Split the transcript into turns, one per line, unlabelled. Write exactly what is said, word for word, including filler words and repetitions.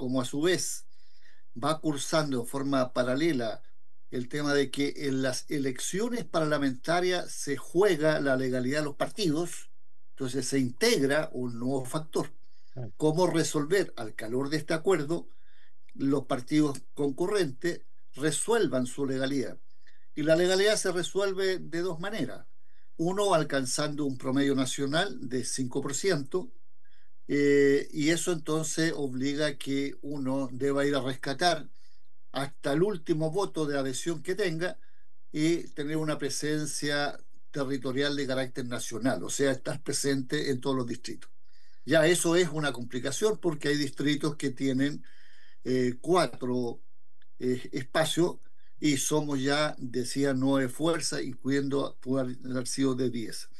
como a su vez va cursando en forma paralela el tema de que en las elecciones parlamentarias se juega la legalidad de los partidos, entonces se integra un nuevo factor. ¿Cómo resolver al calor de este acuerdo los partidos concurrentes resuelvan su legalidad? Y la legalidad se resuelve de dos maneras. Uno, alcanzando un promedio nacional de cinco por ciento, eh, y eso entonces obliga a que uno deba ir a rescatar hasta el último voto de adhesión que tenga y tener una presencia territorial de carácter nacional, o sea, estar presente en todos los distritos. Ya eso es una complicación porque hay distritos que tienen eh, cuatro eh, espacios y somos ya, decía, nueve fuerzas, incluyendo, puede haber sido de diez.